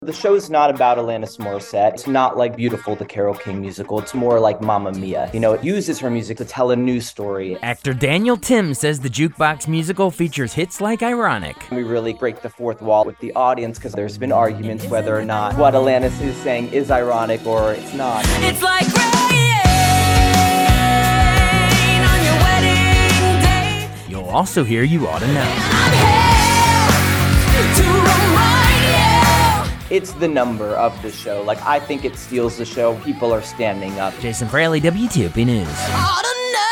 The show's not about Alanis Morissette. It's not like Beautiful, the Carole King musical. It's more like Mamma Mia. It uses her music to tell a news story. Actor Daniel Tim says the Jukebox musical features hits like Ironic. We really break the fourth wall with the audience because there's been arguments whether or not what Alanis is saying is ironic or it's not. It's like rain on your wedding day. You'll also hear You Ought to Know. I'm here to remind you. It's the number of the show. I think it steals the show. People are standing up. Jason Fraley, WTOP News. Ought to know.